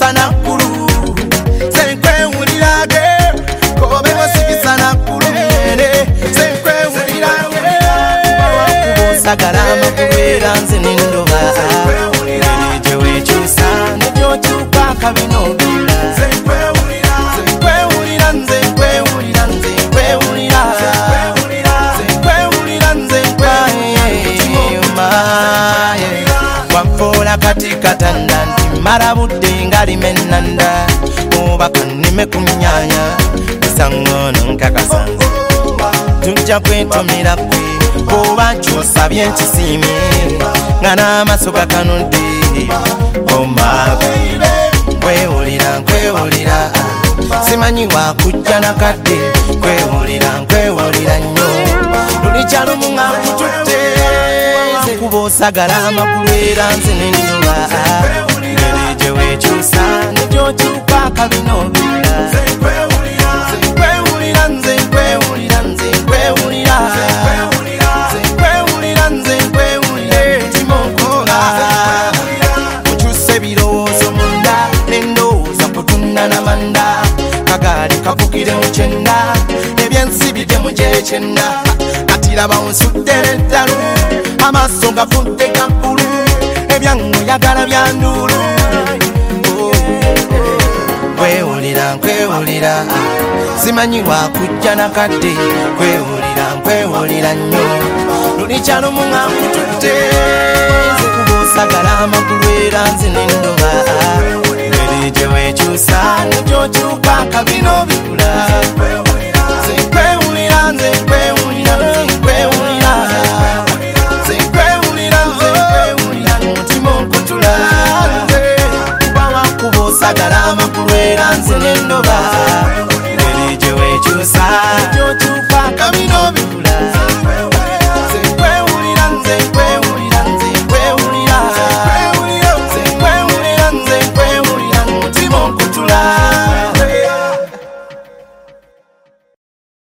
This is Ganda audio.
wasigisa nakkulu senkwewulirage kobe wasigisa nakkulu senkwewulirage sagala amakulu era nze nendoba gye wekyusa negyokyuka kabinobira senkwewulira nze nkwewulira nze nkwewulira senkwewulira nze nkweyuma wamfoola kati katanda nti mala budde nga limenanda oba kannime ku myanya esangono nkakasanze tujja kwetomera kwe oba kyusa byenkisiimye nga n'amaaso gakanudde omabaire nkwewulira nkwewulira simanyi wakujja nakadde nkwewulira nnyo lulikyalumu nga nkututte kuba osagala amakulu era nze nendoba ngeri gye weekyusa negyokyuka kabinobira nkwewulira nze nkwewulira nze nkwewulira nze nkwewulira mutima okola okyusa ebirowoozo munda nendowooza kutunda namanda kagaali kavugire mu kyenda ebyensi bidde mu gyekyenda katiraba onsuddere eddalu amaaso gafudde gabbulu ebyangoyagala byanduulu nkwewulira nkwewulira simanyi wakujja nakadde nkwewulira nnyo lulikyalumu nga nkututte nze kuba osagala amakulu era nze nendoba ngeri gye weekyusa negyokyuka kabino bikula